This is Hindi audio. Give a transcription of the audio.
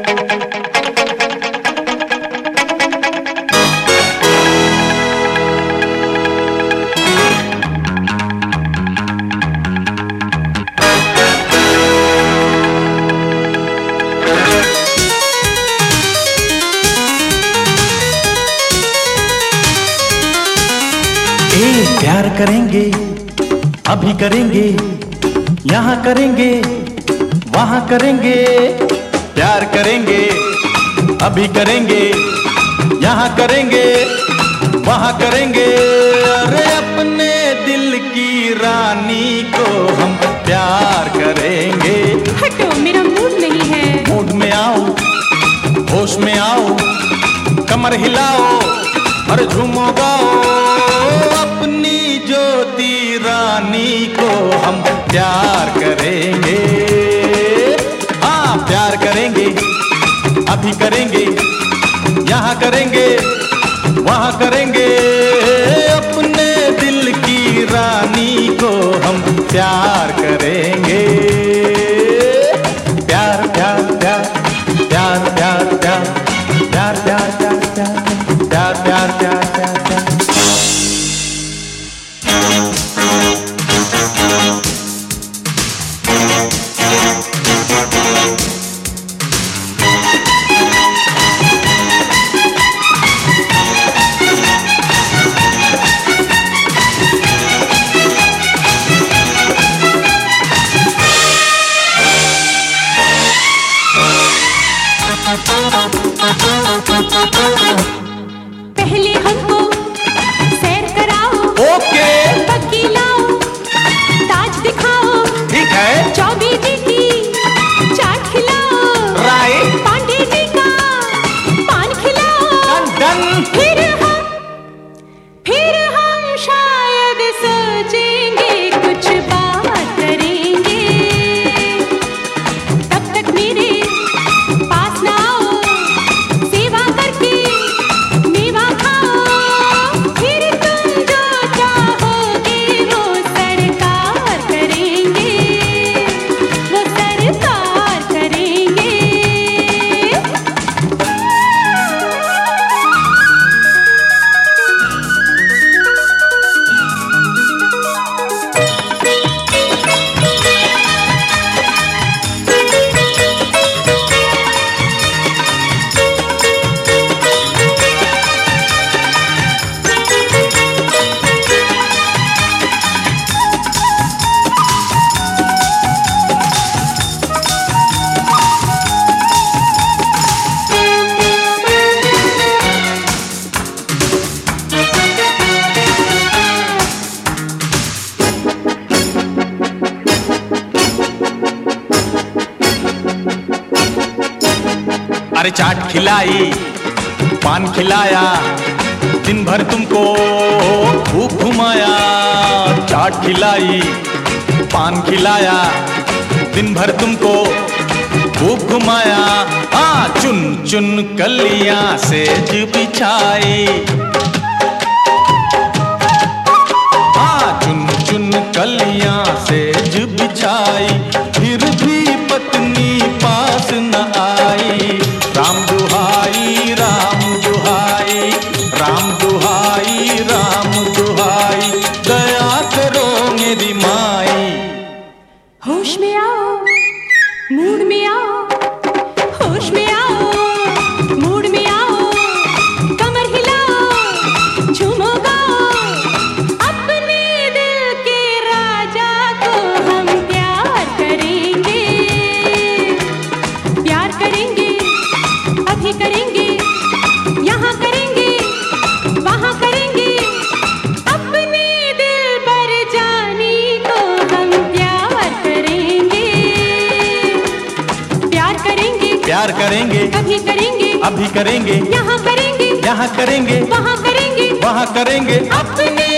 प्यार करेंगे, अभी करेंगे, यहाँ करेंगे, वहाँ करेंगे। प्यार करेंगे, अभी करेंगे, यहाँ करेंगे, वहाँ करेंगे। अरे अपने दिल की रानी को हम प्यार करेंगे। हटो, मेरा मूड नहीं है। मूड में आओ, होश में आओ, कमर हिलाओ और झूमो गाओ। अपनी ज्योति रानी को हम प्यार करेंगे। हाँ, प्यार करेंगे, अभी करेंगे, यहाँ करेंगे, वहाँ करेंगे। अपने दिल की रानी को हम प्यार करेंगे। प्यार प्यार प्यार प्यार प्यार प्यार प्यार प्यार प्यार प्यार प्यार प्यार प्यार प्यार। पहले हमको सैर कराओ। ओके। पक्की लाओ, ताज दिखाओ। ठीक है। चौबे जी की चाट खिलाओ। राइट। पांडे जी का पान खिलाओ। डन। फिर हम शायद सोचेंगे, कुछ बात करेंगे। तब तक मेरे पास ना आओ, सेवा करके मेवा खाओ। फिर तुम जो चाहोगे वो सरकार करेंगे, वो सरकार करेंगे। अरे चाट खिलाई, पान खिलाया, दिन भर तुमको खूब घुमाया। चाट खिलाई, पान खिलाया, दिन भर तुमको खूब घुमाया। हाँ, चुन चुन कलियां सेज बिछाई। हाँ, चुन चुन कलियां सेज बिछाई। फिर भी पत्नी पास न आई। राम दुहाई, राम दुहाई, राम दुहाई, राम दुहाई। दया करो मेरी माई। होश में आओ, मूड में आओ। होश में आओ, मूड में आओ। कमर हिलाओ, झूमो गाओ। अपने दिल के राजा को हम प्यार करेंगे। प्यार करेंगे, अभी करेंगे, यहाँ करेंगे, वहाँ करेंगे। अपने दिल पर जानी को हम प्यार करेंगे। प्यार करेंगे, प्यार करेंगे, कभी करेंगे, अभी करेंगे, यहाँ करेंगे, यहाँ करेंगे, वहाँ करेंगे, वहाँ करेंगे। अपने